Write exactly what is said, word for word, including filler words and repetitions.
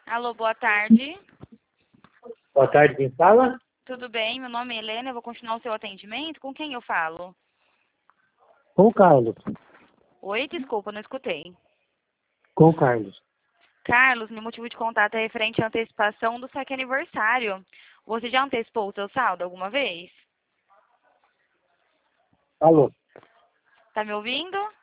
Alô, boa tarde. Boa tarde, quem fala? Tudo bem? Meu nome é Helena, eu vou continuar o seu atendimento. Com quem eu falo? Com o Carlos. Oi, desculpa, não escutei. Com o Carlos. Carlos, meu motivo de contato é referente à antecipação do saque aniversário. Você já antecipou o seu saldo alguma vez? Alô? Tá me ouvindo?